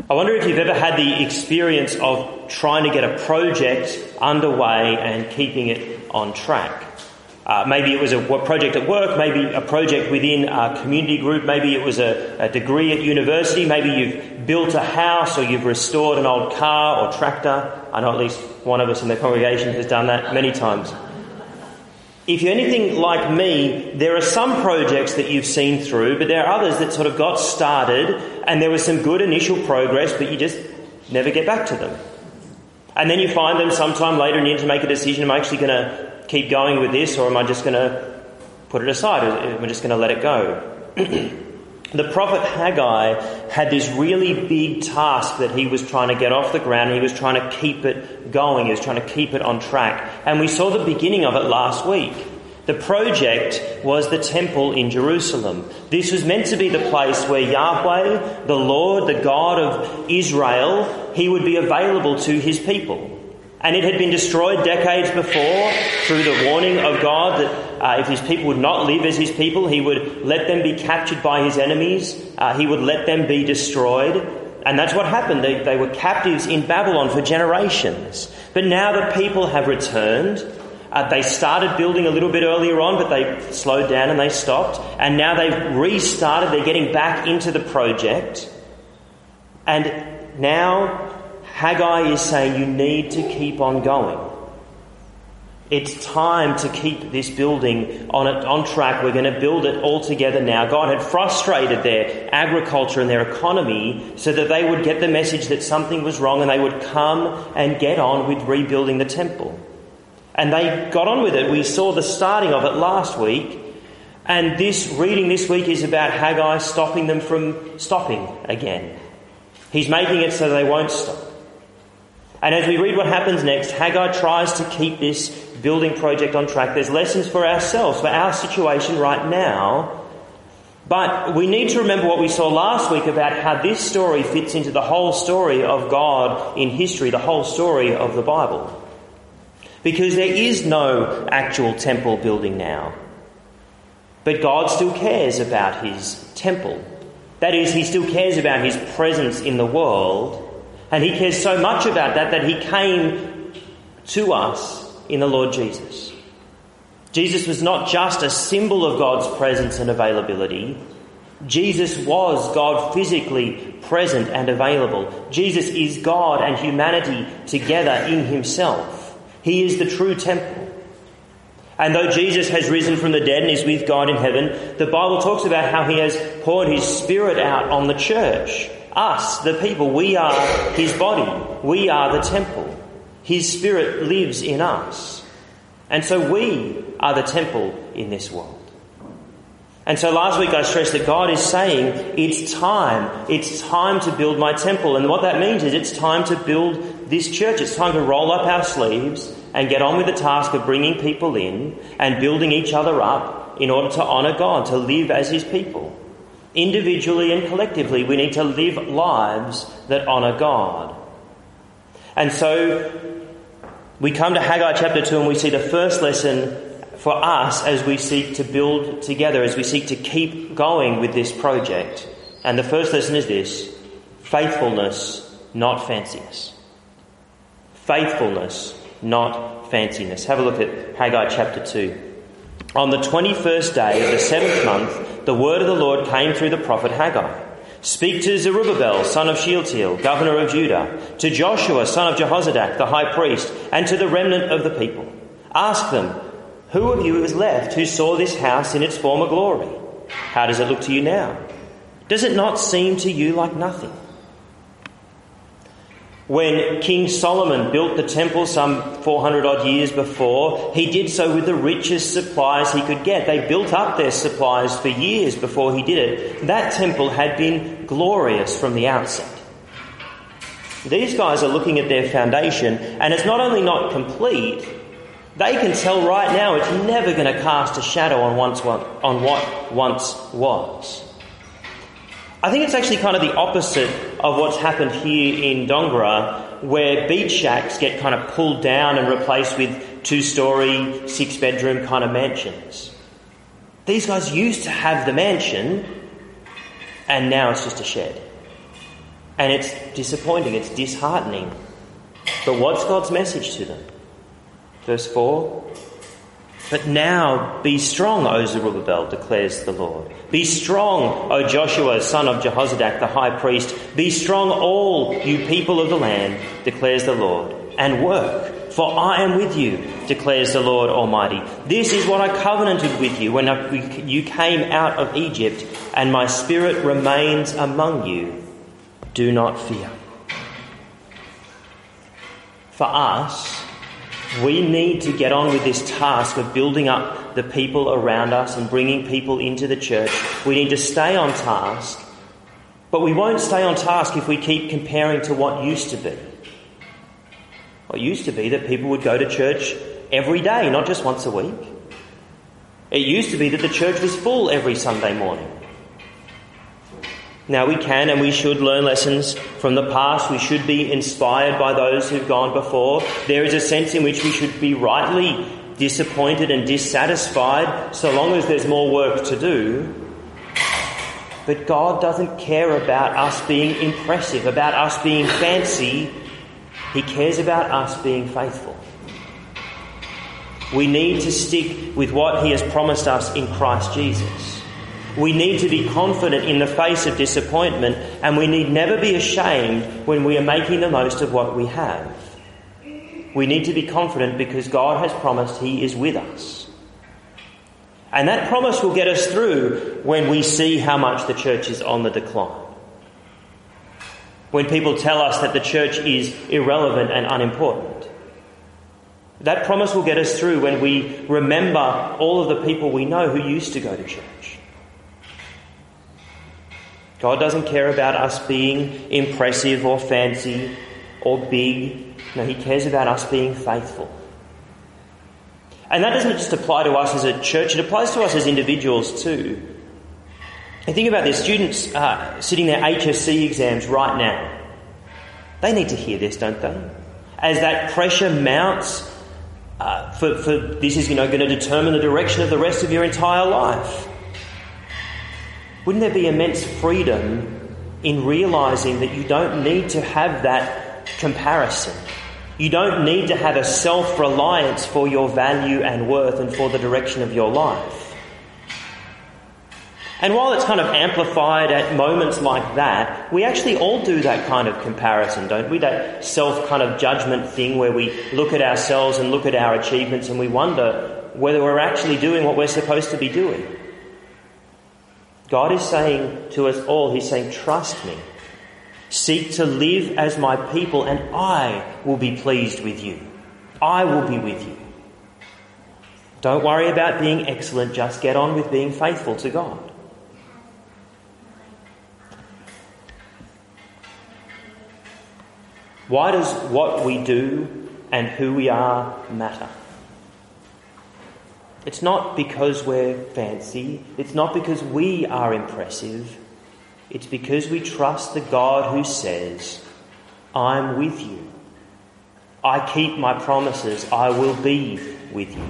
I wonder if you've ever had the experience of trying to get a project underway and keeping it on track. Maybe it was a project at work, maybe a project within a community group, maybe it was a degree at university, maybe you've built a house or you've restored an old car or tractor. I know at least one of us in the congregation has done that many times. If you're anything like me, there are some projects that you've seen through, but there are others that sort of got started and there was some good initial progress, but you just never get back to them. And then you find them sometime later and you need to make a decision, am I actually going to keep going with this, or am I just going to put it aside, or am I just going to let it go? The prophet Haggai had this really big task that he was trying to get off the ground. He was trying to keep it going. He was trying to keep it on track. And we saw the beginning of it last week. The project was the temple in Jerusalem. This was meant to be the place where Yahweh, the Lord, the God of Israel, he would be available to his people. And it had been destroyed decades before through the warning of God that if his people would not live as his people, he would let them be captured by his enemies. He would let them be destroyed. And that's what happened. They were captives in Babylon for generations. But now the people have returned. They started building a little bit earlier on, but they slowed down and they stopped. And now they've restarted. They're getting back into the project. And now Haggai is saying you need to keep on going. It's time to keep this building on track. We're going to build it all together now. God had frustrated their agriculture and their economy so that they would get the message that something was wrong and they would come and get on with rebuilding the temple. And they got on with it. We saw the starting of it last week. And this reading this week is about Haggai stopping them from stopping again. He's making it so they won't stop. And as we read what happens next, Haggai tries to keep this building project on track. There's lessons for ourselves, for our situation right now. But we need to remember what we saw last week about how this story fits into the whole story of God in history, the whole story of the Bible. Because there is no actual temple building now. But God still cares about his temple. That is, he still cares about his presence in the world. And he cares so much about that he came to us in the Lord Jesus. Jesus was not just a symbol of God's presence and availability. Jesus was God physically present and available. Jesus is God and humanity together in himself. He is the true temple. And though Jesus has risen from the dead and is with God in heaven, the Bible talks about how he has poured his Spirit out on the church. Us, the people, we are his body. We are the temple. His Spirit lives in us. And so we are the temple in this world. And so last week I stressed that God is saying, it's time to build my temple. And what that means is it's time to build this church. It's time to roll up our sleeves and get on with the task of bringing people in and building each other up in order to honour God, to live as his people. Individually and collectively, we need to live lives that honour God. And so we come to Haggai chapter 2 and we see the first lesson for us as we seek to build together, as we seek to keep going with this project. And the first lesson is this: faithfulness, not fanciness. Faithfulness, not fanciness. Have a look at Haggai chapter 2. On the 21st day of the 7th month, the word of the Lord came through the prophet Haggai. Speak to Zerubbabel, son of Shealtiel, governor of Judah, to Joshua, son of Jehozadak, the high priest, and to the remnant of the people. Ask them, who of you is left who saw this house in its former glory? How does it look to you now? Does it not seem to you like nothing? When King Solomon built the temple some 400 odd years before, he did so with the richest supplies he could get. They built up their supplies for years before he did it. That temple had been glorious from the outset. These guys are looking at their foundation, and it's not only not complete, they can tell right now it's never going to cast a shadow on what once was. I think it's actually kind of the opposite of what's happened here in Dongara, where beach shacks get kind of pulled down and replaced with 2-storey, 6-bedroom kind of mansions. These guys used to have the mansion, and now it's just a shed. And it's disappointing, it's disheartening. But what's God's message to them? Verse 4, "But now be strong, O Zerubbabel, declares the Lord. Be strong, O Joshua, son of Jehozadak, the high priest. Be strong, all you people of the land, declares the Lord, and work, for I am with you, declares the Lord Almighty. This is what I covenanted with you when you came out of Egypt, and my spirit remains among you. Do not fear." For us, we need to get on with this task of building up the people around us and bringing people into the church. We need to stay on task, but we won't stay on task if we keep comparing to what used to be. What used to be that people would go to church every day, not just once a week. It used to be that the church was full every Sunday morning. Now we can and we should learn lessons from the past. We should be inspired by those who've gone before. There is a sense in which we should be rightly disappointed and dissatisfied so long as there's more work to do. But God doesn't care about us being impressive, about us being fancy. He cares about us being faithful. We need to stick with what He has promised us in Christ Jesus. We need to be confident in the face of disappointment, and we need never be ashamed when we are making the most of what we have. We need to be confident because God has promised He is with us. And that promise will get us through when we see how much the church is on the decline. When people tell us that the church is irrelevant and unimportant. That promise will get us through when we remember all of the people we know who used to go to church. God doesn't care about us being impressive or fancy or big. No, He cares about us being faithful. And that doesn't just apply to us as a church, it applies to us as individuals too. And think about this, students sitting their HSC exams right now. They need to hear this, don't they? As that pressure mounts, for this is going to determine the direction of the rest of your entire life. Wouldn't there be immense freedom in realising that you don't need to have that comparison? You don't need to have a self-reliance for your value and worth and for the direction of your life. And while it's kind of amplified at moments like that, we actually all do that kind of comparison, don't we? That self kind of judgment thing where we look at ourselves and look at our achievements and we wonder whether we're actually doing what we're supposed to be doing. God is saying to us all, He's saying, trust me. Seek to live as my people and I will be pleased with you. I will be with you. Don't worry about being excellent, just get on with being faithful to God. Why does what we do and who we are matter? It's not because we're fancy. It's not because we are impressive. It's because we trust the God who says, I'm with you. I keep my promises. I will be with you.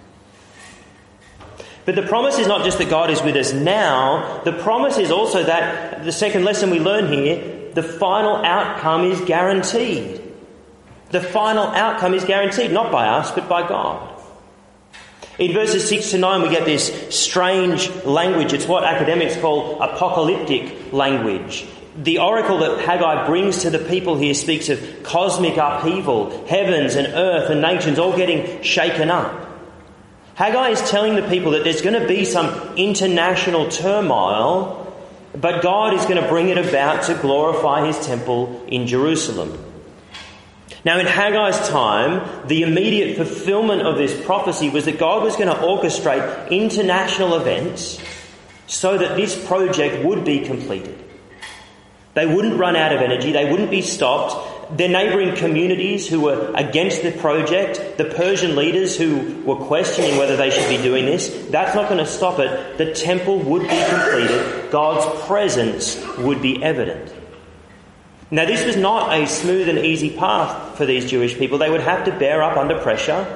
But the promise is not just that God is with us now. The promise is also that, the second lesson we learn here, the final outcome is guaranteed. The final outcome is guaranteed, not by us, but by God. In verses 6 to 9 we get this strange language. It's what academics call apocalyptic language. The oracle that Haggai brings to the people here speaks of cosmic upheaval, heavens and earth and nations all getting shaken up. Haggai is telling the people that there's going to be some international turmoil, but God is going to bring it about to glorify His temple in Jerusalem. Now, in Haggai's time, the immediate fulfillment of this prophecy was that God was going to orchestrate international events so that this project would be completed. They wouldn't run out of energy. They wouldn't be stopped. Their neighbouring communities who were against the project, the Persian leaders who were questioning whether they should be doing this, that's not going to stop it. The temple would be completed. God's presence would be evident. Now, this was not a smooth and easy path for these Jewish people. They would have to bear up under pressure.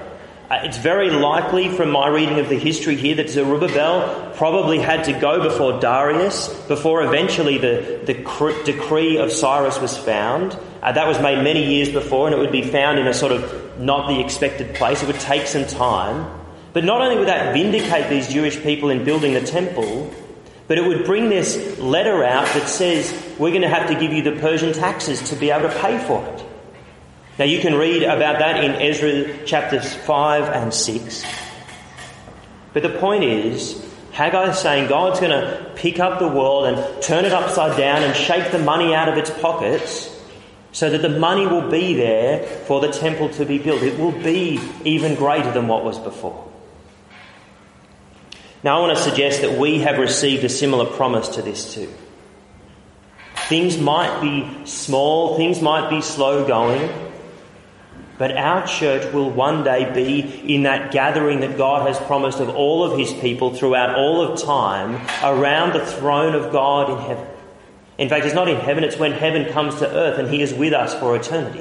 It's very likely from my reading of the history here that Zerubbabel probably had to go before Darius, before eventually the decree of Cyrus was found. That was made many years before, and it would be found in a sort of not the expected place. It would take some time. But not only would that vindicate these Jewish people in building the temple, but it would bring this letter out that says, we're going to have to give you the Persian taxes to be able to pay for it. Now you can read about that in Ezra chapters 5 and 6. But the point is, Haggai is saying God's going to pick up the world and turn it upside down and shake the money out of its pockets so that the money will be there for the temple to be built. It will be even greater than what was before. Now I want to suggest that we have received a similar promise to this too. Things might be small, things might be slow going, but our church will one day be in that gathering that God has promised of all of his people throughout all of time around the throne of God in heaven. In fact, it's not in heaven, it's when heaven comes to earth and he is with us for eternity.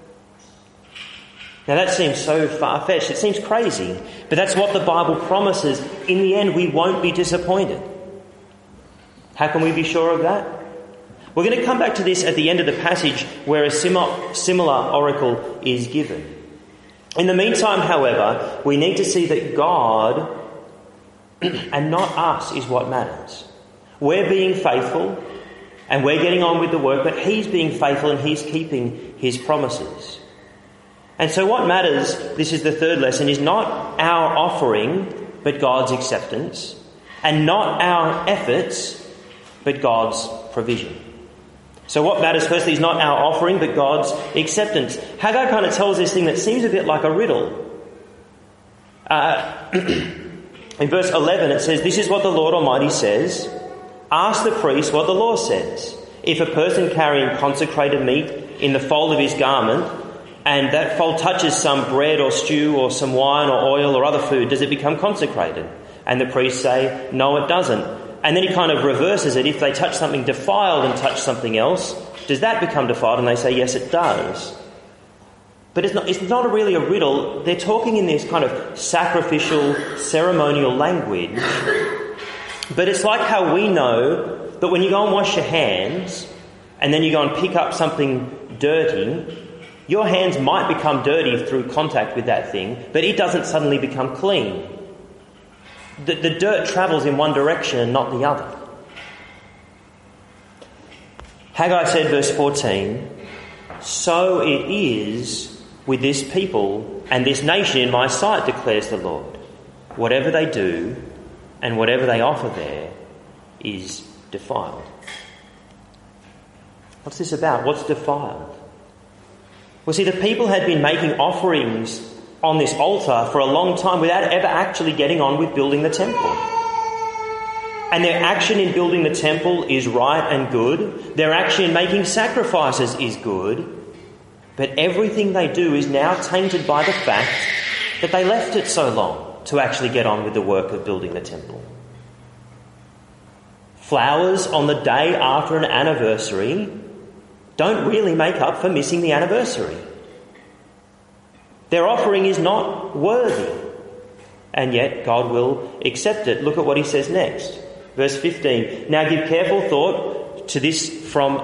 Now that seems so far-fetched, it seems crazy, but that's what the Bible promises. In the end, we won't be disappointed. How can we be sure of that? We're going to come back to this at the end of the passage where a similar oracle is given. In the meantime, however, we need to see that God and not us is what matters. We're being faithful and we're getting on with the work, but he's being faithful and he's keeping his promises. And so what matters, this is the third lesson, is not our offering, but God's acceptance, and not our efforts, but God's provision. So what matters firstly is not our offering, but God's acceptance. Haggai kind of tells this thing that seems a bit like a riddle. In verse 11 it says, "This is what the Lord Almighty says. Ask the priest what the law says. If a person carrying consecrated meat in the fold of his garment, and that fold touches some bread or stew or some wine or oil or other food, does it become consecrated?" And the priests say, "No, it doesn't." And then he kind of reverses it. If they touch something defiled and touch something else, does that become defiled? And they say, yes, it does. But it's not really a riddle. They're talking in this kind of sacrificial, ceremonial language. But it's like how we know that when you go and wash your hands and then you go and pick up something dirty, your hands might become dirty through contact with that thing, but it doesn't suddenly become clean. The dirt travels in one direction and not the other. Haggai said, verse 14, "So it is with this people and this nation in my sight, declares the Lord. Whatever they do and whatever they offer there is defiled." What's this about? What's defiled? Well, see, the people had been making offerings on this altar for a long time without ever actually getting on with building the temple. And their action in building the temple is right and good. Their action in making sacrifices is good. But everything they do is now tainted by the fact that they left it so long to actually get on with the work of building the temple. Flowers on the day after an anniversary don't really make up for missing the anniversary. Their offering is not worthy, and yet God will accept it. Look at what he says next. Verse 15. Now give careful thought to this from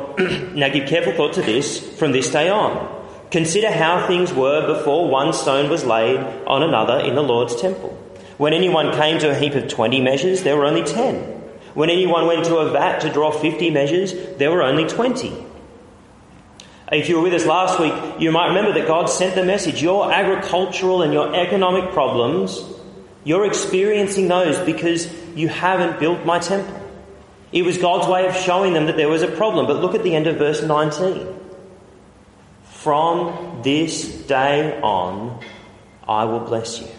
this day on. Consider how things were before one stone was laid on another in the Lord's temple. When anyone came to a heap of 20 measures, there were only 10. When anyone went to a vat to draw 50 measures, there were only 20. If you were with us last week, you might remember that God sent the message. Your agricultural and your economic problems, you're experiencing those because you haven't built my temple. It was God's way of showing them that there was a problem. But look at the end of verse 19. From this day on, I will bless you.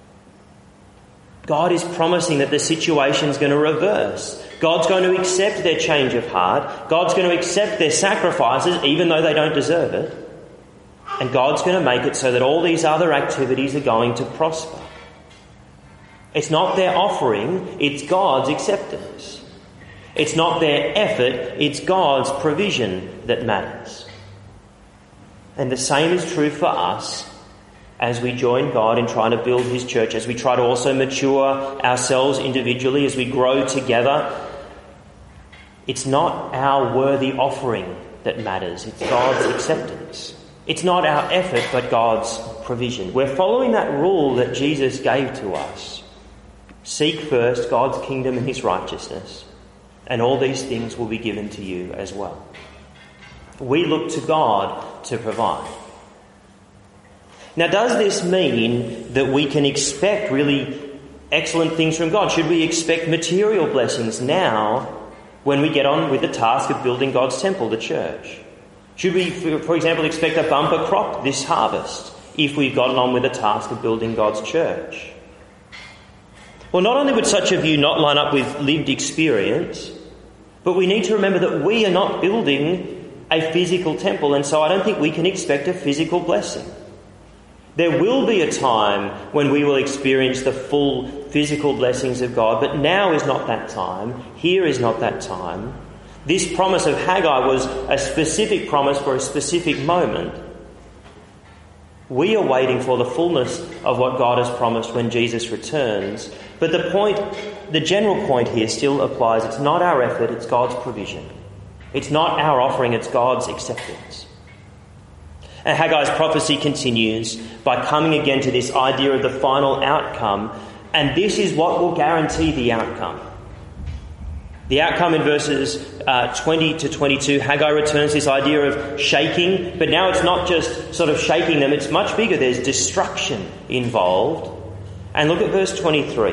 God is promising that the situation's going to reverse. God's going to accept their change of heart. God's going to accept their sacrifices, even though they don't deserve it. And God's going to make it so that all these other activities are going to prosper. It's not their offering, it's God's acceptance. It's not their effort, it's God's provision that matters. And the same is true for us as we join God in trying to build his church, as we try to also mature ourselves individually, as we grow together. It's not our worthy offering that matters, it's God's acceptance. It's not our effort, but God's provision. We're following that rule that Jesus gave to us. Seek first God's kingdom and his righteousness, and all these things will be given to you as well. We look to God to provide. Now, does this mean that we can expect really excellent things from God? Should we expect material blessings now when we get on with the task of building God's temple, the church? Should we, for example, expect a bumper crop this harvest if we've gotten on with the task of building God's church? Well, not only would such a view not line up with lived experience, but we need to remember that we are not building a physical temple, and so I don't think we can expect a physical blessing. There will be a time when we will experience the full physical blessings of God, but now is not that time. Here is not that time. This promise of Haggai was a specific promise for a specific moment. We are waiting for the fullness of what God has promised when Jesus returns. But the general point here still applies. It's not our effort, it's God's provision. It's not our offering, it's God's acceptance. And Haggai's prophecy continues by coming again to this idea of the final outcome. And this is what will guarantee the outcome. The outcome in verses 20 to 22, Haggai returns this idea of shaking, but now it's not just sort of shaking them, it's much bigger. There's destruction involved. And look at verse 23.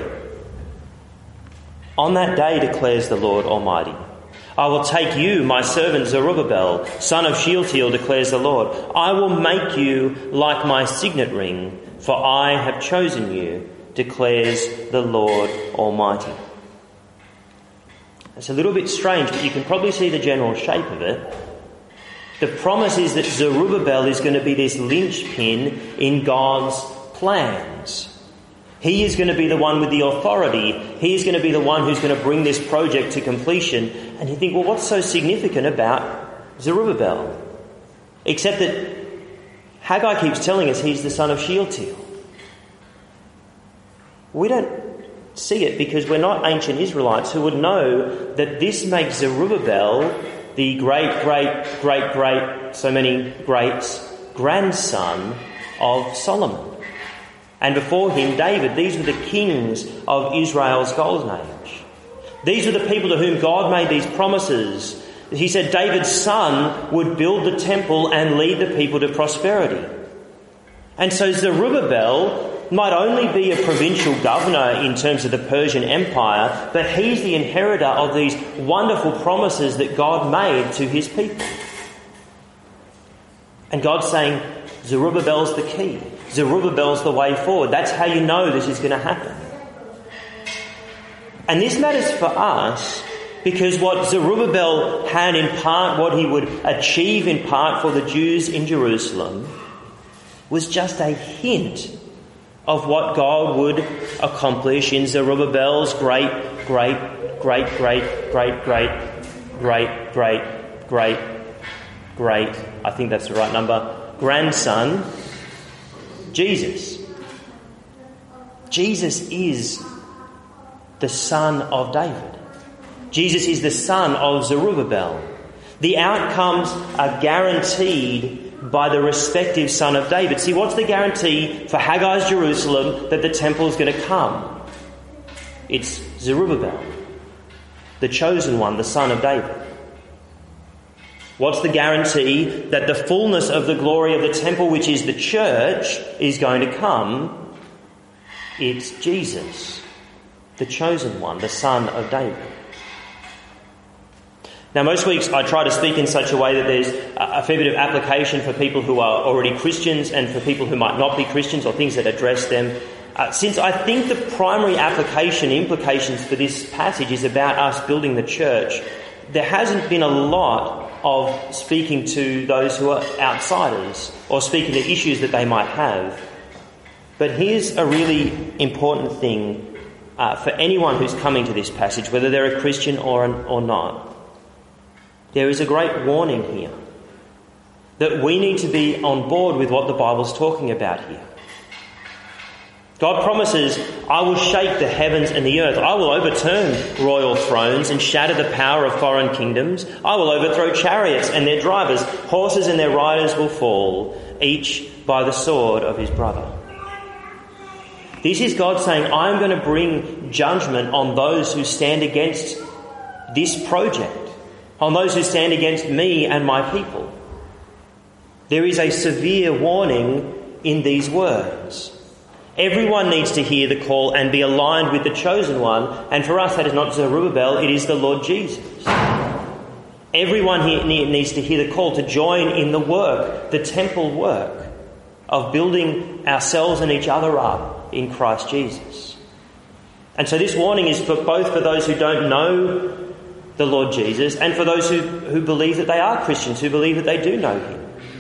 On that day, declares the Lord Almighty, I will take you, my servant Zerubbabel, son of Shealtiel, declares the Lord. I will make you like my signet ring, for I have chosen you, declares the Lord Almighty. It's a little bit strange, but you can probably see the general shape of it. The promise is that Zerubbabel is going to be this linchpin in God's plans. He is going to be the one with the authority. He is going to be the one who's going to bring this project to completion. And you think, well, what's so significant about Zerubbabel? Except that Haggai keeps telling us he's the son of Shealtiel. We don't see it because we're not ancient Israelites who would know that this makes Zerubbabel the great, so many greats, grandson of Solomon. And before him, David. These were the kings of Israel's golden age. These were the people to whom God made these promises. He said David's son would build the temple and lead the people to prosperity. And so Zerubbabel might only be a provincial governor in terms of the Persian Empire, but he's the inheritor of these wonderful promises that God made to his people. And God's saying, Zerubbabel's the key. Zerubbabel's the way forward. That's how you know this is going to happen. And this matters for us because what Zerubbabel had in part, what he would achieve in part for the Jews in Jerusalem, was just a hint of what God would accomplish in Zerubbabel's great, I think that's the right number, grandson, Jesus. Jesus is the son of David. Jesus is the son of Zerubbabel. The outcomes are guaranteed by the respective son of David. See, what's the guarantee for Haggai's Jerusalem that the temple is going to come? It's Zerubbabel, the chosen one, the son of David. What's the guarantee that the fullness of the glory of the temple, which is the church, is going to come? It's Jesus, the chosen one, the son of David. Now, most weeks I try to speak in such a way that there's a fair bit of application for people who are already Christians and for people who might not be Christians, or things that address them. Since I think the primary implications for this passage is about us building the church, there hasn't been a lot of speaking to those who are outsiders or speaking to issues that they might have. But here's a really important thing for anyone who's coming to this passage, whether they're a Christian or not. There is a great warning here that we need to be on board with what the Bible's talking about here. God promises, I will shake the heavens and the earth. I will overturn royal thrones and shatter the power of foreign kingdoms. I will overthrow chariots and their drivers. Horses and their riders will fall, each by the sword of his brother. This is God saying, I'm going to bring judgment on those who stand against this project, on those who stand against me and my people. There is a severe warning in these words. Everyone needs to hear the call and be aligned with the chosen one. And for us, that is not Zerubbabel, it is the Lord Jesus. Everyone here needs to hear the call to join in the work, the temple work of building ourselves and each other up in Christ Jesus. And so this warning is for both for those who don't know the Lord Jesus and for those who believe that they are Christians, who believe that they do know him.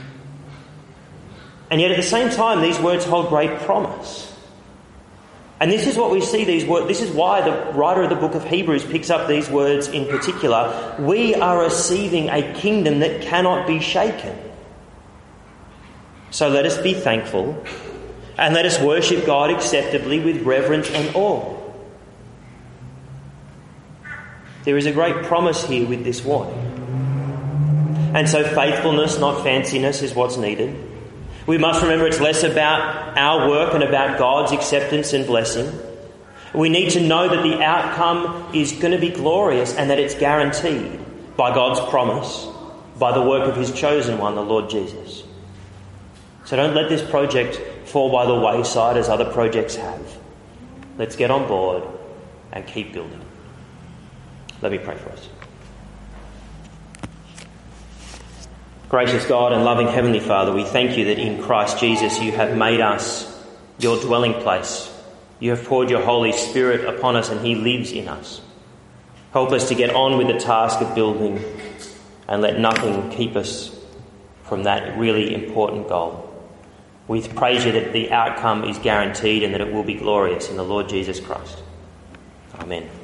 And yet at the same time, these words hold great promise. And this is what we see these words. This is why the writer of the book of Hebrews picks up these words in particular. We are receiving a kingdom that cannot be shaken. So let us be thankful and let us worship God acceptably with reverence and awe. There is a great promise here with this warning. And so faithfulness, not fanciness, is what's needed. We must remember it's less about our work and about God's acceptance and blessing. We need to know that the outcome is going to be glorious and that it's guaranteed by God's promise, by the work of his chosen one, the Lord Jesus. So don't let this project fall by the wayside as other projects have. Let's get on board and keep building. Let me pray for us. Gracious God and loving Heavenly Father, we thank you that in Christ Jesus you have made us your dwelling place. You have poured your Holy Spirit upon us and he lives in us. Help us to get on with the task of building and let nothing keep us from that really important goal. We praise you that the outcome is guaranteed and that it will be glorious in the Lord Jesus Christ. Amen.